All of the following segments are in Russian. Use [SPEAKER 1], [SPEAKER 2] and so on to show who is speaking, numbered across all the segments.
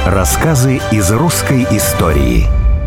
[SPEAKER 1] Рассказы из русской истории.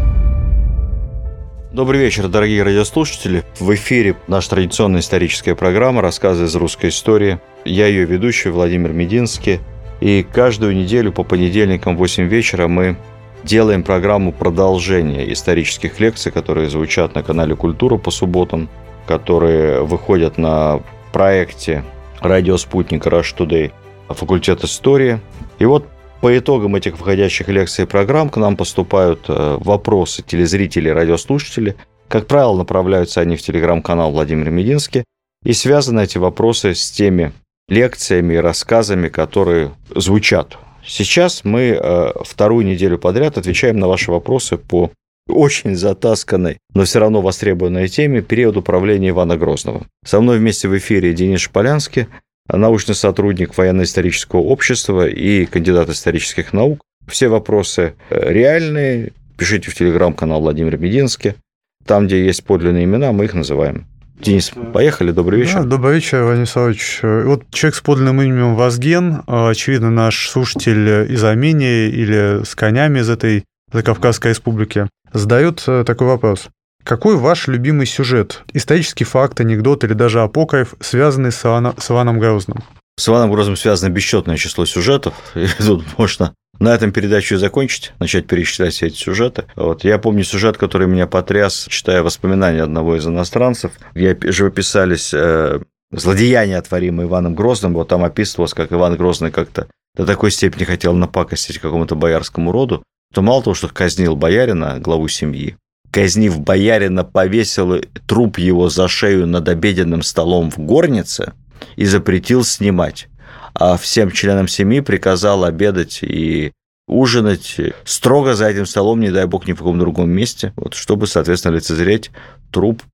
[SPEAKER 2] Добрый вечер, дорогие радиослушатели. В эфире наша традиционная историческая программа «Рассказы из русской истории». Я ее ведущий Владимир Мединский. И каждую неделю по понедельникам в 8 вечера мы делаем программу продолжения исторических лекций, которые звучат на канале «Культура» по субботам, которые выходят на проекте «Радио Спутник» Rush Today, факультет истории. И вот по итогам этих выходящих лекций и программ к нам поступают вопросы телезрителей и радиослушателей. Как правило, направляются они в телеграм-канал Владимир Мединский. И связаны эти вопросы с теми лекциями и рассказами, которые звучат. Сейчас мы вторую неделю подряд отвечаем на ваши вопросы по очень затасканной, но все равно востребованной теме период управления Ивана Грозного. Со мной вместе в эфире Денис Шполянский, научный сотрудник военно-исторического общества и кандидат исторических наук. Все вопросы реальные. Пишите в телеграм-канал Владимир Мединский. Там, где есть подлинные имена, мы их называем. Денис, поехали. Добрый вечер.
[SPEAKER 3] Да, добрый вечер, Владимир Владимирович. Вот человек с подлинным именем Вазген, очевидно, наш слушатель из Армении или с конями из этой Закавказской республики, задает такой вопрос. Какой ваш любимый сюжет? Исторический факт, анекдот или даже апокриф, связанный с Иваном Грозным?
[SPEAKER 2] С Иваном Грозным связано бесчетное число сюжетов. И тут можно на этом передачу закончить, начать перечислять все эти сюжеты. Вот. Я помню сюжет, который меня потряс, читая воспоминания одного из иностранцев, где живописались злодеяния, творимые Иваном Грозным. Вот там описывалось, как Иван Грозный как-то до такой степени хотел напакостить какому-то боярскому роду, что мало того, что казнил боярина, главу семьи, казнив боярина, повесил труп его за шею над обеденным столом в горнице и запретил снимать. А всем членам семьи приказал обедать и ужинать строго за этим столом, не дай бог, ни в каком другом месте, вот, чтобы, соответственно, лицезреть труп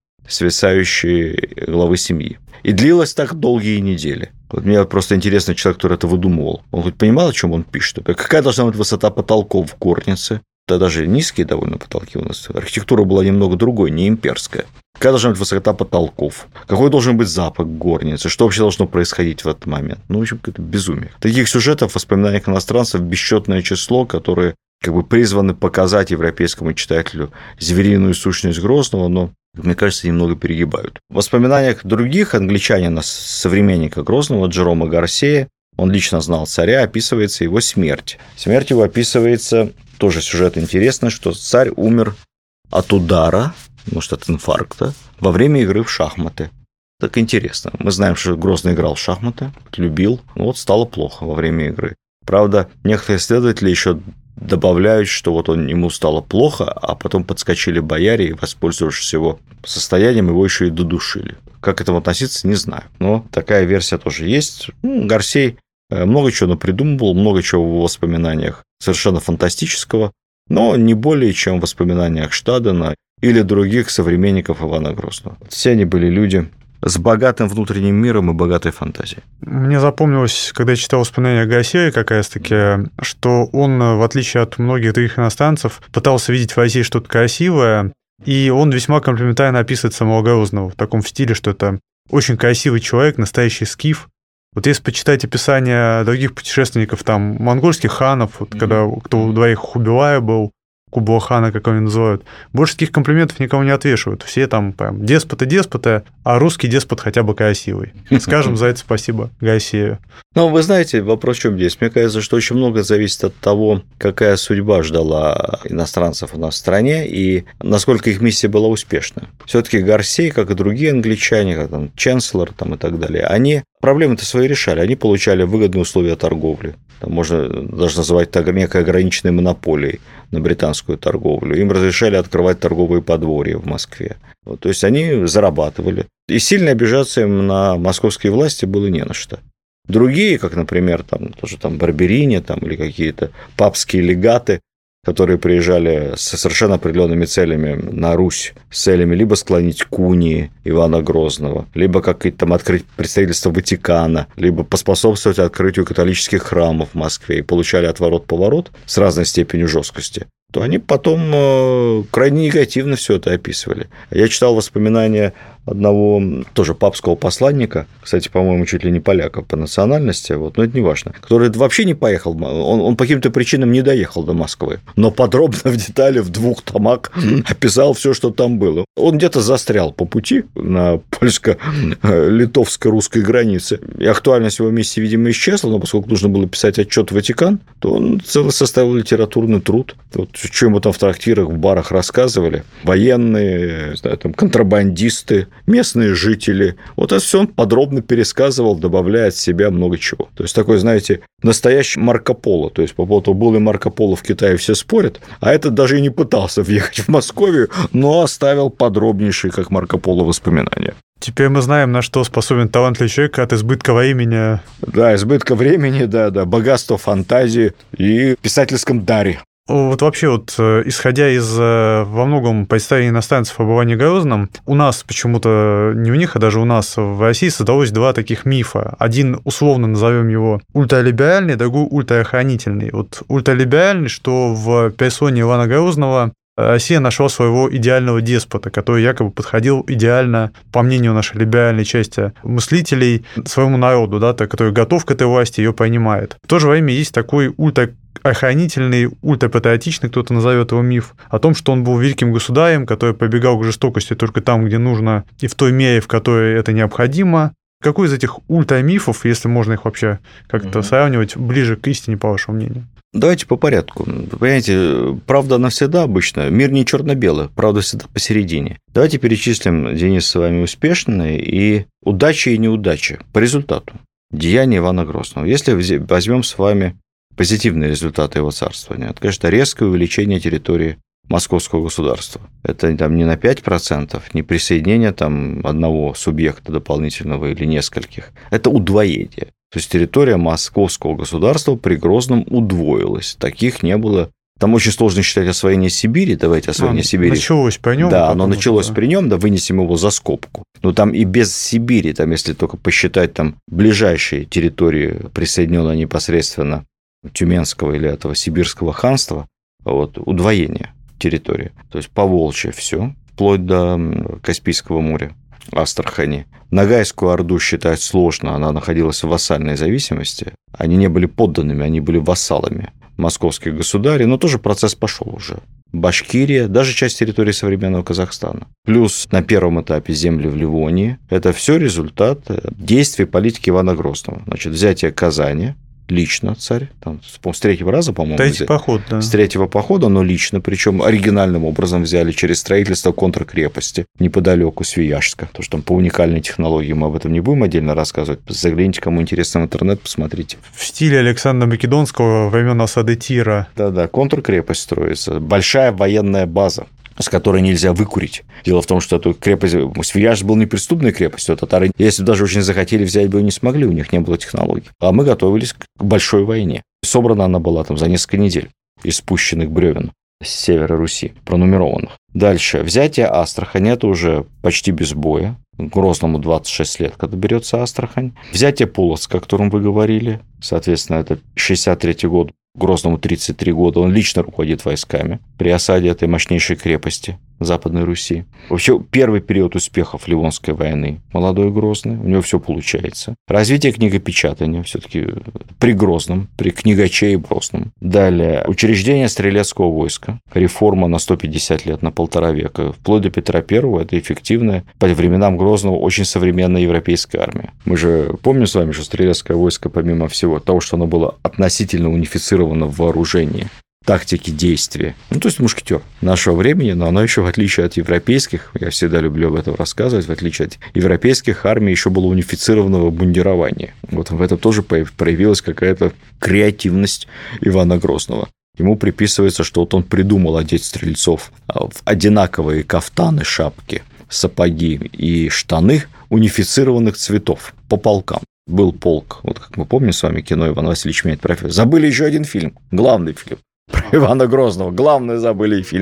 [SPEAKER 2] свисающей главы семьи. И длилось так долгие недели. Вот мне просто интересно, человек, который это выдумывал, он хоть понимал, о чем он пишет? Какая должна быть высота потолков в горнице? Да даже низкие довольно потолки у нас. Архитектура была немного другой, не имперская. Какая должна быть высота потолков? Какой должен быть запах горницы? Что вообще должно происходить в этот момент? Ну, в общем, это безумие. Таких сюжетов в воспоминаниях иностранцев бесчетное число, которые как бы призваны показать европейскому читателю звериную сущность Грозного, но, мне кажется, немного перегибают. В воспоминаниях других англичанина, современника Грозного, Джерома Гарсея, он лично знал царя, описывается его смерть. Смерть его описывается, тоже сюжет интересный, что царь умер от удара, может, от инфаркта, во время игры в шахматы. Так интересно. Мы знаем, что Грозный играл в шахматы, любил, но вот стало плохо во время игры. Правда, некоторые исследователи еще добавляют, что вот ему стало плохо, а потом подскочили бояре и, воспользовавшись его состоянием, его еще и додушили. Как к этому относиться, не знаю. Но такая версия тоже есть. Гарсей много чего напридумывал, много чего в воспоминаниях совершенно фантастического, но не более, чем в воспоминаниях Штадена или других современников Ивана Грозного. Все они были люди с богатым внутренним миром и богатой фантазией.
[SPEAKER 3] Мне запомнилось, когда я читал воспоминания Гарсея, как раз-таки, что он, в отличие от многих других иностранцев, пытался видеть в России что-то красивое, и он весьма комплиментарно описывает самого Грозного в таком стиле, что это очень красивый человек, настоящий скиф. Вот если почитать описания других путешественников, там, монгольских ханов, вот, когда кто у двоих Хубилая был, Кублахана, как его называют, больше таких комплиментов никому не отвешивают. Все там прям деспоты, а русский деспот хотя бы красивый. Скажем за это спасибо Гарсею.
[SPEAKER 2] Ну, вы знаете, вопрос в чем здесь? Мне кажется, что очень много зависит от того, какая судьба ждала иностранцев у нас в стране и насколько их миссия была успешна. Все-таки Гарсей, как и другие англичане, как там Ченслер там, и так далее, они проблемы-то свои решали. Они получали выгодные условия торговли. Там можно даже называть так некой ограниченной монополией на британскую торговлю. Им разрешали открывать торговые подворья в Москве. Вот, то есть они зарабатывали. И сильно обижаться им на московские власти было не на что. Другие, как, например, там, тоже там Барберини там, или какие-то папские легаты, которые приезжали с совершенно определенными целями на Русь, с целями либо склонить к унии Ивана Грозного, либо как-то там открыть представительство Ватикана, либо поспособствовать открытию католических храмов в Москве, и получали отворот-поворот с разной степенью жесткости. то они потом крайне негативно все это описывали. Я читал воспоминания одного тоже папского посланника, кстати, по-моему, чуть ли не поляка по национальности, но это не важно, который вообще не поехал, он по каким-то причинам не доехал до Москвы, но подробно в детали в 2 томах описал все, что там было. Он где-то застрял по пути на польско-литовско-русской границе, и актуальность его миссии, видимо, исчезла, но поскольку нужно было писать отчет в Ватикан, то он целый составил литературный труд. Что ему там в трактирах, в барах рассказывали, военные, там, контрабандисты, местные жители. Это все он подробно пересказывал, добавляя от себя много чего. То есть, такой, знаете, настоящий Марко Поло. То есть, по поводу, был ли Марко Поло в Китае, все спорят, а этот даже и не пытался въехать в Московию, но оставил подробнейшие, как Марко Поло, воспоминания.
[SPEAKER 3] Теперь мы знаем, на что способен талантливый человек от избытка времени.
[SPEAKER 2] Да, избытка времени, да, богатства фантазии и писательском даре.
[SPEAKER 3] Вообще, исходя из во многом представлений иностранцев об Иване Грозном, у нас почему-то, не у них, а даже у нас в России создалось 2 таких мифа. Один, условно назовем его ультралиберальный, другой ультраохранительный. Ультралиберальный, что в персоне Ивана Грозного Россия нашла своего идеального деспота, который якобы подходил идеально, по мнению нашей либеральной части мыслителей, своему народу, который готов к этой власти, ее принимает. В то же время есть такой ульtraохранительный, ультрапатриотичный, кто-то назовет его миф, о том, что он был великим государем, который побегал к жестокости только там, где нужно, и в той мере, в которой это необходимо. Какой из этих ультрамифов, если можно их вообще как-то сравнивать, ближе к истине, по вашему мнению?
[SPEAKER 2] Давайте по порядку. Понимаете, правда она всегда обычно. Мир не черно-белый, правда всегда посередине. Давайте перечислим, Денис, с вами успешные и удачи и неудачи по результату деяния Ивана Грозного. Если возьмем с вами позитивные результаты его царствования, это, конечно, резкое увеличение территории московского государства. Это там не на 5%, не присоединение там одного субъекта дополнительного или нескольких. Это удвоение. То есть территория московского государства при Грозном удвоилась. Таких не было. Там очень сложно считать освоение Сибири. Давайте освоение Сибири.
[SPEAKER 3] Началось при нем.
[SPEAKER 2] Да, оно началось при нем, вынесем его за скобку. Но там и без Сибири, там, если только посчитать там ближайшие территории, присоединенные непосредственно Тюменского или этого Сибирского ханства, удвоение территории. То есть Поволжье все, вплоть до Каспийского моря. Астрахани. Ногайскую Орду считать сложно, она находилась в вассальной зависимости. Они не были подданными, они были вассалами московских государей, но тоже процесс пошел уже. Башкирия, даже часть территории современного Казахстана. Плюс на первом этапе земли в Ливонии. Это все результат действий политики Ивана Грозного. Значит, взятие Казани, лично царь, там, с 3-го раза, по-моему,
[SPEAKER 3] Третий поход, да.
[SPEAKER 2] С 3-го похода, но лично, причем оригинальным образом взяли через строительство контркрепости неподалеку Свияжска, потому что там по уникальной технологии мы об этом не будем отдельно рассказывать. Загляните, кому интересно в интернет, посмотрите.
[SPEAKER 3] В стиле Александра Македонского времен осады Тира.
[SPEAKER 2] Да, контркрепость строится, большая военная база, с которой нельзя выкурить. Дело в том, что эту крепость... Свияжск был неприступной крепостью, татары, если даже очень захотели, взять бы и не смогли, у них не было технологий. А мы готовились к большой войне. Собрана она была там за несколько недель из спущенных бревен с севера Руси, пронумерованных. Дальше. Взятие Астрахани, это уже почти без боя. Грозному 26 лет, когда берется Астрахань. Взятие Полоцка, о котором вы говорили, соответственно, это 63-й год. Грозному 33 года, он лично руководит войсками при осаде этой мощнейшей крепости Западной Руси. Вообще, первый период успехов Ливонской войны. Молодой Грозный, у него все получается. Развитие книгопечатания все-таки при Грозном, при книгаче и Грозном. Далее, учреждение стрелецкого войска. Реформа на 150 лет, на 1,5 века. Вплоть до Петра I это эффективная, по временам Грозного, очень современная европейская армия. Мы же помним с вами, что стрелецкое войско, помимо всего того, что оно было относительно унифицировано в вооружении, тактики действия. То есть мушкетер нашего времени, но оно еще, в отличие от европейских, я всегда люблю об этом рассказывать, в отличие от европейских армий, еще было унифицированного бундирования. В этом тоже проявилась какая-то креативность Ивана Грозного. Ему приписывается, что он придумал одеть стрельцов в одинаковые кафтаны, шапки, сапоги и штаны унифицированных цветов по полкам. Был полк, как мы помним с вами, кино «Иван Васильевич меняет профессию». Забыли еще один фильм, главный фильм про Ивана Грозного. Главное забыли фильм.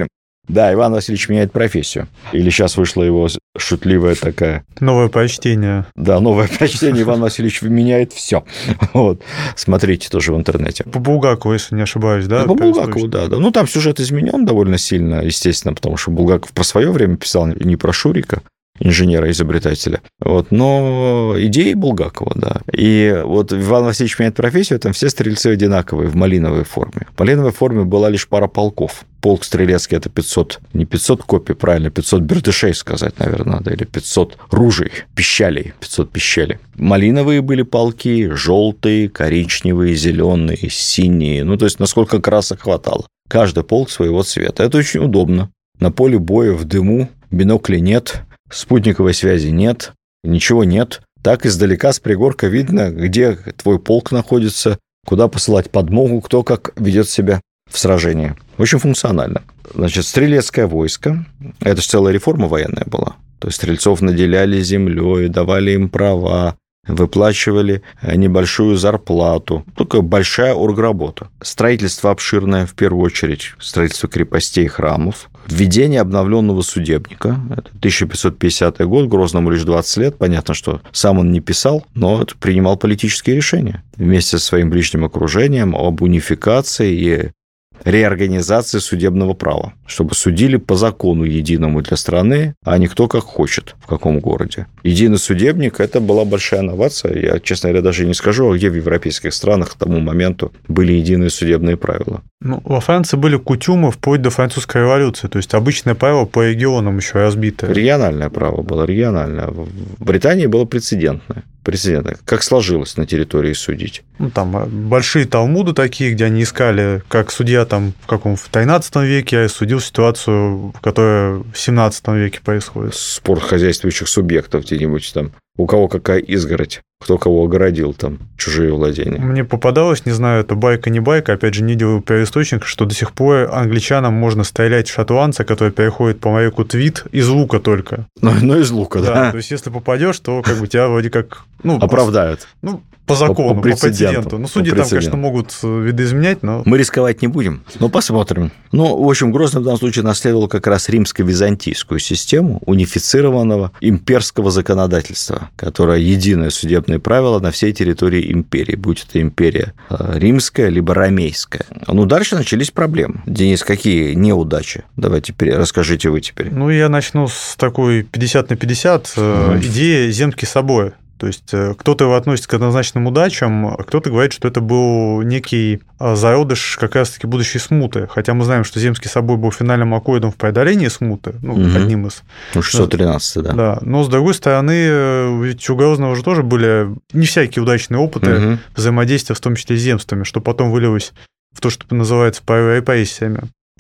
[SPEAKER 2] Да, Иван Васильевич меняет профессию. Или сейчас вышла его шутливая такая...
[SPEAKER 3] Новое прочтение.
[SPEAKER 2] Да, новое прочтение. Иван Васильевич меняет все. Вот. Смотрите тоже в интернете.
[SPEAKER 3] По Булгакову, если не ошибаюсь, да?
[SPEAKER 2] По Булгакову, да. Ну, там сюжет изменен довольно сильно, естественно, потому что Булгаков про свое время писал не про Шурика, инженера-изобретателя. Вот. Но идеи Булгакова, да. И вот Иван Васильевич меняет профессию, там все стрельцы одинаковые в малиновой форме. В малиновой форме была лишь пара полков. Полк стрелецкий – это 500, не 500 копий, правильно, 500 бердышей сказать, наверное, надо, или 500 ружей, пищалей, 500 пищалей. Малиновые были полки, желтые, коричневые, зеленые, синие, ну, то есть, насколько красок хватало. Каждый полк своего цвета. Это очень удобно. На поле боя в дыму, бинокля нет, спутниковой связи нет, ничего нет. Так издалека с пригорка видно, где твой полк находится, куда посылать подмогу, кто как ведет себя в сражении. Очень функционально. Значит, стрелецкое войско, это же целая реформа военная была. То есть стрельцов наделяли землей, давали им права, выплачивали небольшую зарплату. Только большая оргработа. Строительство обширное, в первую очередь, строительство крепостей и храмов. Введение обновленного судебника. Это 1550 год, Грозному лишь 20 лет. Понятно, что сам он не писал, но принимал политические решения вместе со своим ближним окружением об унификации и реорганизации судебного права, чтобы судили по закону единому для страны, а не кто как хочет, в каком городе. Единый судебник – это была большая инновация. Я, честно говоря, даже не скажу, где в европейских странах к тому моменту были единые судебные правила.
[SPEAKER 3] Ну, во Франции были кутюмы вплоть до французской революции, то есть обычное право по регионам еще разбитое.
[SPEAKER 2] Региональное право было, региональное. В Британии было прецедентное. Как сложилось на территории судить?
[SPEAKER 3] Ну, там большие талмуды такие, где они искали, как судья там в 13 веке судил ситуацию, которая в 17 веке происходит.
[SPEAKER 2] Спор хозяйствующих субъектов где-нибудь там. У кого какая изгородь, кто кого огородил, там, чужие владения.
[SPEAKER 3] Мне попадалось, не знаю, это байка, не байка, опять же, не делаю первоисточник, что до сих пор англичанам можно стрелять в шотландца, который переходит по реку Твит, из лука только.
[SPEAKER 2] Ну, из лука, да.
[SPEAKER 3] То есть, если попадешь, то как бы тебя вроде как...
[SPEAKER 2] оправдают.
[SPEAKER 3] По закону, по прецеденту. Ну, судьи там, конечно, могут видоизменять, но...
[SPEAKER 2] Мы рисковать не будем, но посмотрим. Ну, в общем, Грозный в данном случае наследовал как раз римско-византийскую систему унифицированного имперского законодательства, которое единое судебное правило на всей территории империи, будь это империя римская, либо ромейская. Ну, дальше начались проблемы. Денис, какие неудачи? Давайте расскажите вы теперь.
[SPEAKER 3] Ну, я начну с такой 50 на 50 идеи Земский собор. То есть кто-то его относит к однозначным удачам, а кто-то говорит, что это был некий зародыш как раз-таки будущей смуты. Хотя мы знаем, что Земский собор был финальным аккордом в преодолении смуты, одним из.
[SPEAKER 2] 613, да.
[SPEAKER 3] Да. Но, с другой стороны, ведь у Грозного же тоже были не всякие удачные опыты взаимодействия, в том числе с земствами, что потом вылилось в то, что называется репрессиями.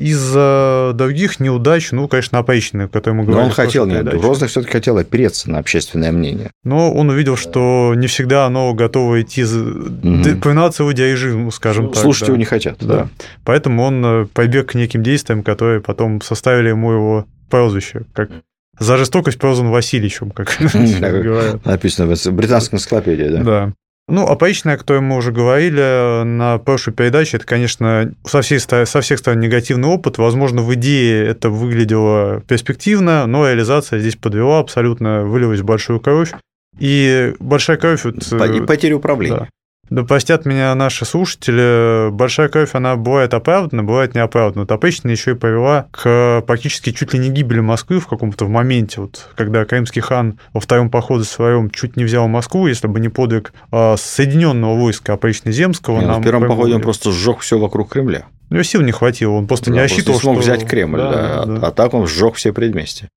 [SPEAKER 3] Из-за других неудач, конечно, опричнины, которые мы говорили.
[SPEAKER 2] Но он хотел, Грозный все-таки хотел опереться на общественное мнение.
[SPEAKER 3] Но он увидел, что не всегда оно готово идти по нацию режиму, скажем так.
[SPEAKER 2] Слушать его не хотят. Да.
[SPEAKER 3] Поэтому он побег к неким действиям, которые потом составили ему его прозвище, как за жестокость прозван Васильичем, как говорят.
[SPEAKER 2] Написано в британской энциклопедии, да?
[SPEAKER 3] Да. Опричнина, о которой мы уже говорили на прошлой передаче, это, конечно, со всех сторон негативный опыт. Возможно, в идее это выглядело перспективно, но реализация здесь подвела, абсолютно вылилась в большую кровь. И большая кровь...
[SPEAKER 2] И потеря управления.
[SPEAKER 3] Да простят меня наши слушатели, большая кровь, она бывает оправдана, бывает неоправдана. Опричнина еще и привела к практически чуть ли не гибели Москвы в каком-то моменте, когда крымский хан во втором походе своем чуть не взял Москву, если бы не подвиг соединенного войска опрично-земского.
[SPEAKER 2] В первом походе он просто сжег все вокруг Кремля.
[SPEAKER 3] У него сил не хватило, он просто не рассчитывал,
[SPEAKER 2] что... смог взять Кремль, а так он сжег все предместья.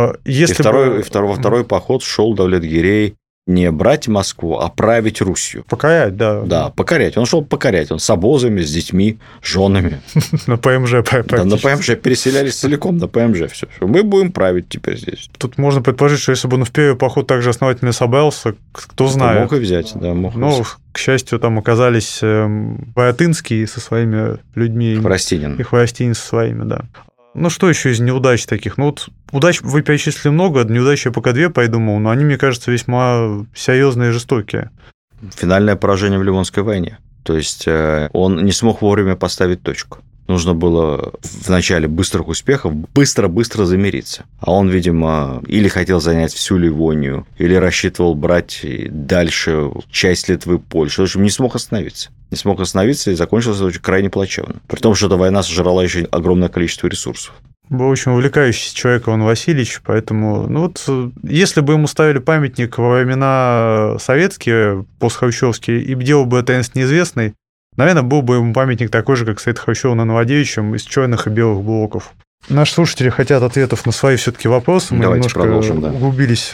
[SPEAKER 2] Второй поход шел Давлет-Гирей не брать Москву, а править Русью.
[SPEAKER 3] Покорять, да.
[SPEAKER 2] Да, покорять. Он шел покорять. Он с обозами, с детьми, с женами.
[SPEAKER 3] На ПМЖ
[SPEAKER 2] Да, на ПМЖ переселялись целиком на ПМЖ. Все. Мы будем править теперь здесь.
[SPEAKER 3] Тут можно предположить, что если бы он в первый поход также основательно собрался, кто знает.
[SPEAKER 2] Мог и взять, да.
[SPEAKER 3] К счастью, там оказались Боротынские со своими людьми.
[SPEAKER 2] Хворостинин.
[SPEAKER 3] И Хворостинин со своими, да. Что еще из неудач таких? Удач вы перечислили много, неудач я пока две придумал, но они, мне кажется, весьма серьезные и жестокие.
[SPEAKER 2] Финальное поражение в Ливонской войне. То есть он не смог вовремя поставить точку. нужно было в начале быстрых успехов быстро-быстро замириться. А он, видимо, или хотел занять всю Ливонию, или рассчитывал брать дальше часть Литвы, Польши. В общем, не смог остановиться. Не смог остановиться, и закончилось очень крайне плачевно. При том, что эта война сожрала еще огромное количество ресурсов.
[SPEAKER 3] Был очень увлекающийся человек Иван Васильевич, поэтому, если бы ему ставили памятник во времена советские, постхрущевские, и делал бы таинственно неизвестный, наверное, был бы ему памятник такой же, как стоит Хрущеву над Новодевичьим, из черных и белых блоков. Наши слушатели хотят ответов на свои все-таки вопросы. Мы немножко углубились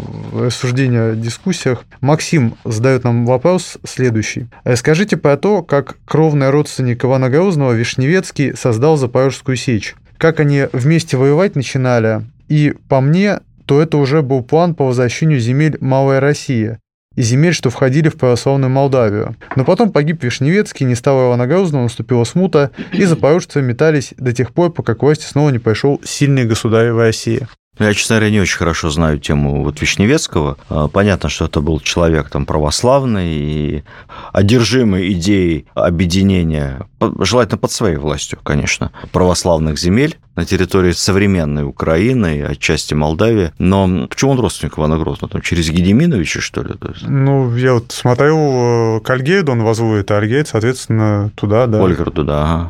[SPEAKER 3] в рассуждения о дискуссиях. Максим задает нам вопрос следующий. Расскажите про то, как кровный родственник Ивана Грозного Вишневецкий создал Запорожскую сечь. Как они вместе воевать начинали, и по мне, то это уже был план по возвращению земель Малой России и земель, что входили в православную Молдавию. Но потом погиб Вишневецкий, не стало Ивана Грозного, наступила смута, и запорожцы метались до тех пор, пока к власти снова не пришел сильный государь в России.
[SPEAKER 2] Я, честно говоря, не очень хорошо знаю тему Вишневецкого. Понятно, что это был человек православный и одержимый идеей объединения, желательно под своей властью, конечно, православных земель на территории современной Украины и отчасти Молдавии. Но почему он родственник Ивана Грозного? Через Гедеминовича, что ли?
[SPEAKER 3] Я смотрел, к Альгейду он возводит, а Альгейд, соответственно, туда, да.
[SPEAKER 2] Ольгарду, да.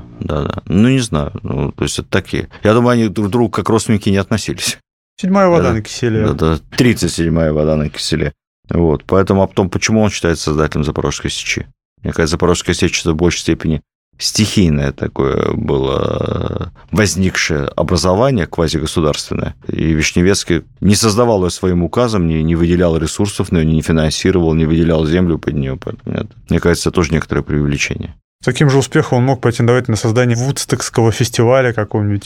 [SPEAKER 2] Не знаю. То есть это такие. Я думаю, они друг к другу как родственники не относились.
[SPEAKER 3] 7-я вода на киселе.
[SPEAKER 2] Да, 37-я вода на киселе. Поэтому, а потом, почему он считается создателем Запорожской сечи? Мне кажется, Запорожская сечь – это в большей степени стихийное такое было возникшее образование квазигосударственное. И Вишневецкий не создавал ее своим указом, не выделял ресурсов на нее, не финансировал, не выделял землю под нее. Мне кажется, это тоже некоторое преувеличение.
[SPEAKER 3] С таким же успехом он мог претендовать на создание Вудстокского фестиваля какого-нибудь,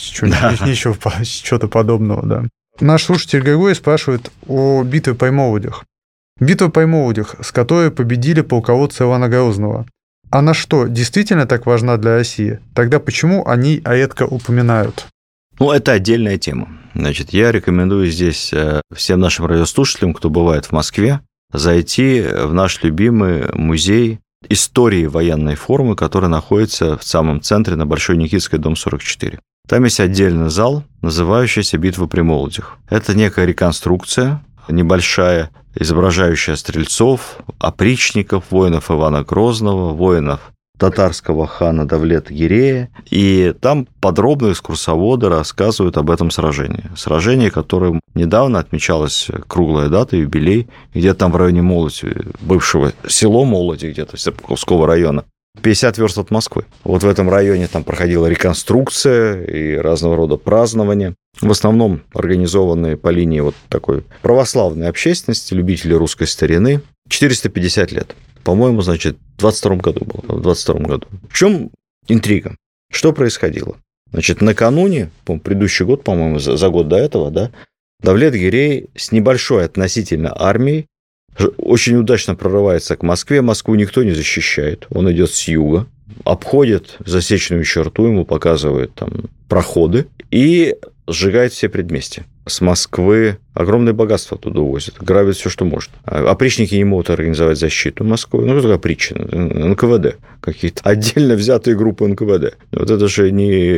[SPEAKER 3] чего-то подобного, да. Наш слушатель Григорий спрашивает о битве при Молодях. Битва при Молодях, с которой победили полководцы Ивана Грозного. Она что, действительно так важна для России? Тогда почему они редко упоминают?
[SPEAKER 2] Это отдельная тема. Я рекомендую здесь всем нашим радиослушателям, кто бывает в Москве, зайти в наш любимый музей истории военной формы, который находится в самом центре на Большой Никитской, дом 44. Там есть отдельный зал, называющийся «Битва при Молодях». Это некая реконструкция, небольшая, изображающая стрельцов, опричников, воинов Ивана Грозного, воинов татарского хана Давлет-Гирея. И там подробно экскурсоводы рассказывают об этом сражении. Сражение, которое недавно отмечалась круглая дата, юбилей, где-то там в районе Молоди, бывшего село Молоди, где-то Серпуховского района. 50 верст от Москвы. В этом районе там проходила реконструкция и разного рода празднования. В основном организованные по линии такой православной общественности, любителей русской старины. 450 лет. По-моему, в 22 году было. В 22 году. В чем интрига? Что происходило? Накануне, предыдущий год, по-моему, за год до этого, Давлет-Гирей с небольшой относительно армией очень удачно прорывается к Москве. Москву никто не защищает. Он идет с юга, обходит засечную черту, ему показывают проходы и сжигает все предместья. С Москвы огромное богатство оттуда увозят, грабят все, что может. Опричники не могут организовать защиту Москвы. Что такое опричники? НКВД. Какие-то отдельно взятые группы НКВД. Это же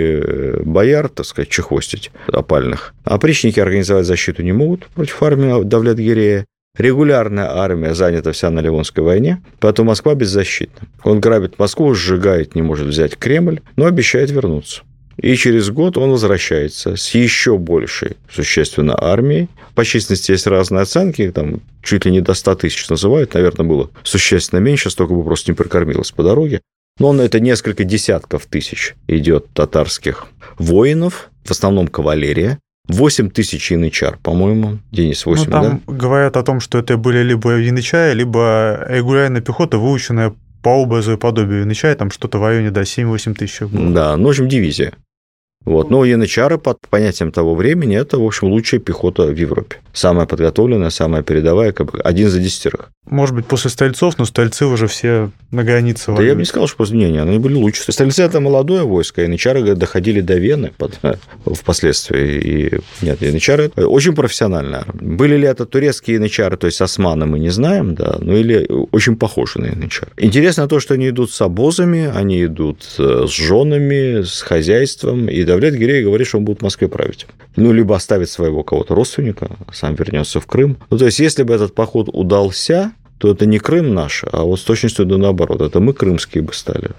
[SPEAKER 2] не бояр, чехвостить опальных. Опричники организовать защиту не могут против армии Давлет-Гирея. Регулярная армия занята вся на Ливонской войне, поэтому Москва беззащитна. Он грабит Москву, сжигает, не может взять Кремль, но обещает вернуться. И через год он возвращается с еще большей, существенно, армией. По численности есть разные оценки, чуть ли не до 100 тысяч называют, наверное, было существенно меньше, столько бы просто не прокормилось по дороге. Но это несколько десятков тысяч идет татарских воинов, в основном кавалерия. 8 тысяч янычар, по-моему. Денис, 8,
[SPEAKER 3] там говорят о том, что это были либо янычары, либо регулярная пехота, выученная по образу и подобию янычая, там что-то в районе 7-8 тысяч было.
[SPEAKER 2] Да, в общем, дивизия. Но янычары, по понятиям того времени, это, в общем, лучшая пехота в Европе. Самая подготовленная, самая передовая, один за 10.
[SPEAKER 3] может быть, после стрельцов, но стрельцы уже все на границе.
[SPEAKER 2] Да я бы не сказал, что после мнения, они были лучше. Стрельцы – это молодое войско, янычары доходили до Вены впоследствии. И нет, янычары – очень профессиональная армия. Были ли это турецкие янычары, то есть османы, мы не знаем, да, ну или очень похожи на янычар. Интересно то, что они идут с обозами, они идут с женами, с хозяйством, и Давлет-Гирей говорит, что он будет в Москве править. Ну, либо оставит своего кого-то родственника, сам вернется в Крым. Ну, то есть, если бы этот поход удался, то это не Крым наш, а вот с точностью до наоборот. Это мы крымские бы стали.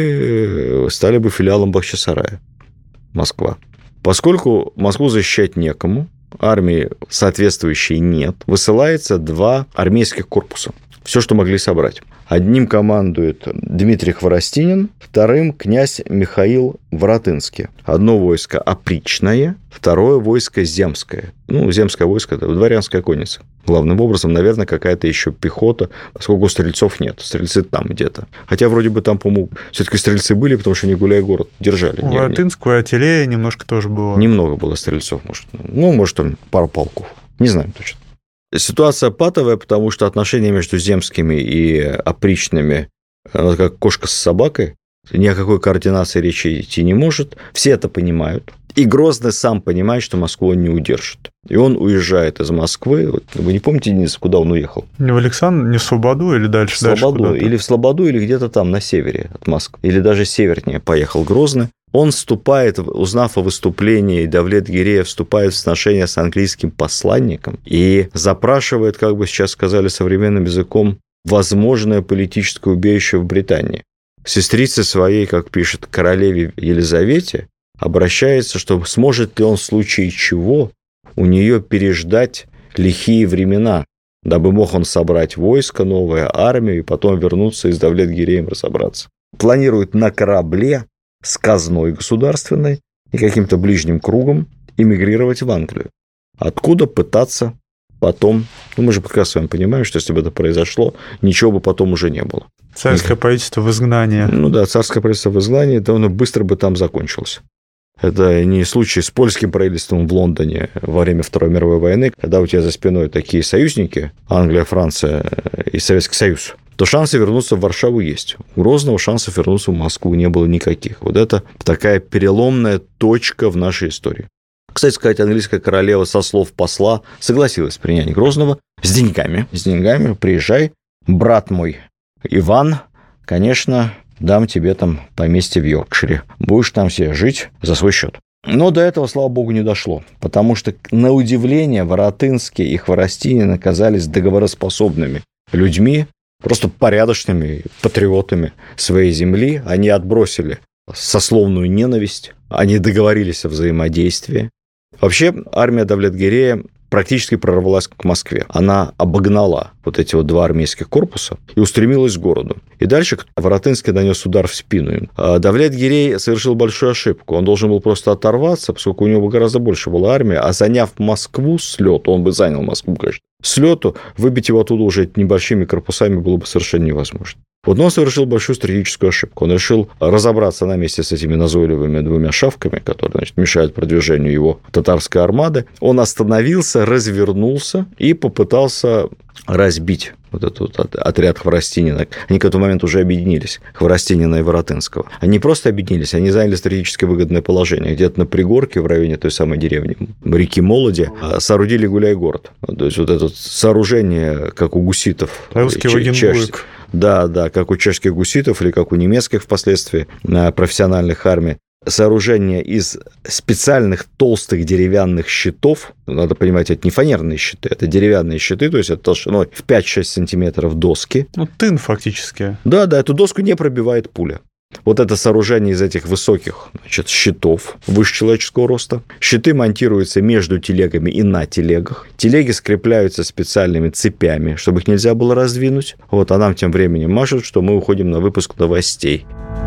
[SPEAKER 2] Мы стали бы филиалом Бахчисарая, Москва. Поскольку Москву защищать некому, армии соответствующей нет, высылается 2 армейских корпуса. Все, что могли собрать. Одним командует Дмитрий Хворостинин, вторым князь Михаил Воротынский. Одно войско опричное, второе войско земское. Ну, земское войско – это дворянская конница. Главным образом, наверное, какая-то еще пехота, поскольку стрельцов нет. Стрельцы там где-то. Хотя вроде бы там, по-моему, все-таки стрельцы были, потому что они Гуляй-город держали.
[SPEAKER 3] У Воротынскую артиллерия немножко тоже было.
[SPEAKER 2] Немного было стрельцов, может. Ну, может, пару полков. Не знаю точно. Ситуация патовая, потому что отношения между земскими и опричными как кошка с собакой. Ни о какой координации речи идти не может. Все это понимают. И Грозный сам понимает, что Москву он не удержит. И он уезжает из Москвы. Вы не помните, Денис, куда он уехал?
[SPEAKER 3] Не в Александр, не в Слободу или дальше?
[SPEAKER 2] В Слободу. Или в Слободу, или где-то там на севере от Москвы. Или даже севернее поехал Грозный. Он вступает, узнав о выступлении Давлет-Гирея, вступает в сношение с английским посланником и запрашивает, как бы сейчас сказали современным языком, возможное политическое убежище в Британии. К сестрице своей, как пишет, королеве Елизавете, обращается, что сможет ли он в случае чего у нее переждать лихие времена, дабы мог он собрать войско, новую армию и потом вернуться и с Давлет-Гиреем разобраться. Планирует на корабле с казной государственной и каким-то ближним кругом эмигрировать в Англию. Откуда пытаться потом... Ну, мы же прекрасно с вами понимаем, что если бы это произошло, ничего бы потом уже не было.
[SPEAKER 3] Царское правительство в изгнании.
[SPEAKER 2] Ну да, царское правительство в изгнании, то оно быстро бы там закончилось. Это не случай с польским правительством в Лондоне во время Второй мировой войны, когда у тебя за спиной такие союзники, Англия, Франция и Советский Союз, то шансы вернуться в Варшаву есть. У Грозного шансов вернуться в Москву не было никаких. Вот это такая переломная точка в нашей истории. Кстати сказать, английская королева со слов посла согласилась принять Грозного с деньгами. С деньгами приезжай, брат мой Иван, конечно, дам тебе там поместье в Йоркшире. Будешь там себе жить за свой счет. Но до этого, слава богу, не дошло, потому что, на удивление, Воротынский и Хворостинин оказались договороспособными людьми, просто порядочными патриотами своей земли. Они отбросили сословную ненависть, они договорились о взаимодействии. Вообще, армия Давлет-Гирея практически прорвалась к Москве. Она обогнала вот эти вот 2 армейских корпуса и устремилась к городу. И дальше Воротынский нанес удар в спину им. Давлет-Гирей совершил большую ошибку. Он должен был просто оторваться, поскольку у него гораздо больше была армия, а заняв Москву с лету, он бы занял Москву, конечно, с лету, выбить его оттуда уже небольшими корпусами было бы совершенно невозможно. Вот он совершил большую стратегическую ошибку. Он решил разобраться на месте с этими назойливыми 2 шавками, которые, значит, мешают продвижению его татарской армады. Он остановился, развернулся и попытался разбить вот этот вот отряд Хворостинина. Они к этому моменту уже объединились, Хворостинина и Воротынского. Они не просто объединились, они заняли стратегически выгодное положение. Где-то на пригорке в районе той самой деревни реки Молоди соорудили Гуляй-город. То есть вот это сооружение, как у гуситов.
[SPEAKER 3] Русский Вагенбург.
[SPEAKER 2] Да, как у чешских гуситов или как у немецких впоследствии профессиональных армий. Сооружение из специальных толстых деревянных щитов. Надо понимать, это не фанерные щиты, это деревянные щиты, то есть это толщиной в 5-6 сантиметров доски.
[SPEAKER 3] Ну, тын фактически.
[SPEAKER 2] Да, эту доску не пробивает пуля. Вот это сооружение из этих высоких, значит, щитов выше человеческого роста. Щиты монтируются между телегами и на телегах. Телеги скрепляются специальными цепями, чтобы их нельзя было раздвинуть. Вот, а нам тем временем машут, что мы уходим на выпуск новостей.